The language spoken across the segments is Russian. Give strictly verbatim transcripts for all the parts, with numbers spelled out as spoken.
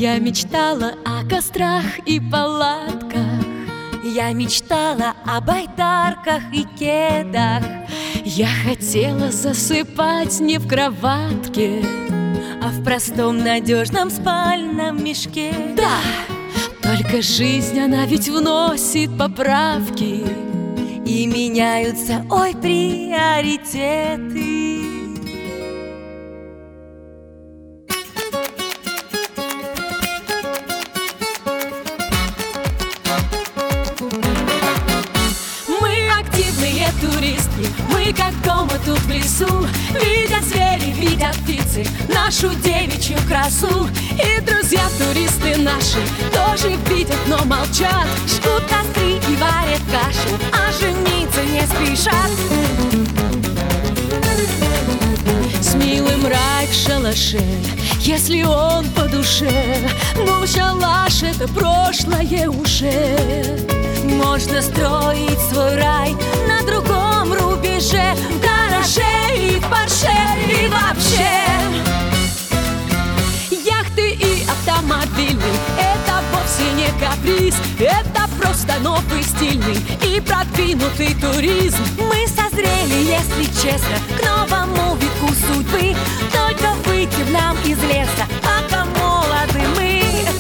Я мечтала о кострах и палатках, я мечтала о байдарках и кедах. Я хотела засыпать не в кроватке, а в простом надежном спальном мешке. Да, только жизнь, она ведь вносит поправки, и меняются, ой, приоритеты. Туристки, мы как дома тут в лесу, видят звери, видят птицы нашу девичью красу. И друзья-туристы наши тоже видят, но молчат, жгут костры и варят кашу, а жениться не спешат. С милым рай в шалаше, если он по душе, ну шалаш — это прошлое уже. Можно строить свой рай на другом рубеже, в гараже и в Порше, и вообще. Яхты и автомобильный — это вовсе не каприз, это просто новый стильный и продвинутый туризм. Мы созрели, если честно, к новому витку судьбы, только выйти нам из леса, пока молоды мы.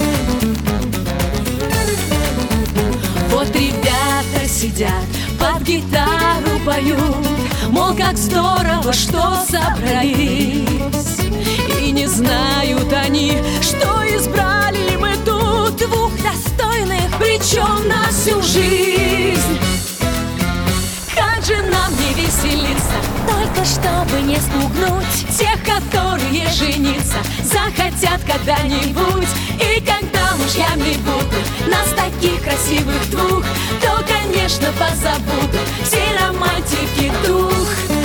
Вот ребята сидят, под гитару поют, мол, как здорово, что собрались. И не знают они, что избрали мы тут двух достойных, причем на всю жизнь. Как же нам не веселиться, только чтобы не спугнуть тех, которые жениться захотят когда-нибудь. И когда мужьями будут нас таких красивых двух, то, конечно, позабудут все романтики дух.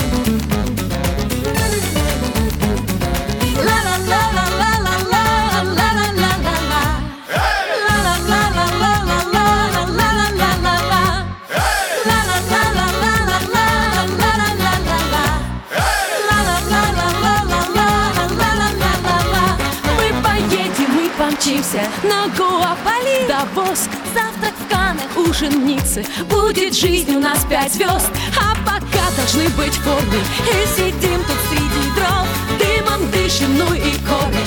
На Гоа-Бали, Давос, завтрак в Каннах, ужин в Ницце. Будет жизнь у нас пять звезд, а пока должны быть формы. И сидим тут среди дров, дымом дышим, ну и коры.